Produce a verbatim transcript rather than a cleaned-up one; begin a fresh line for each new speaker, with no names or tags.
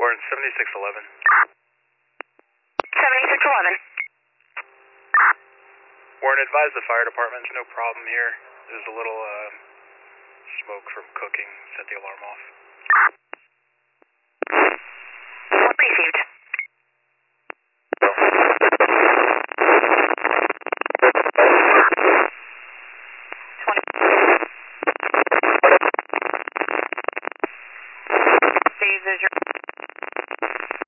Warren, seventy-six eleven.
seventy-six eleven.
Warren, advise the fire department, there's no problem here. There's a little uh, smoke from cooking, set the alarm off.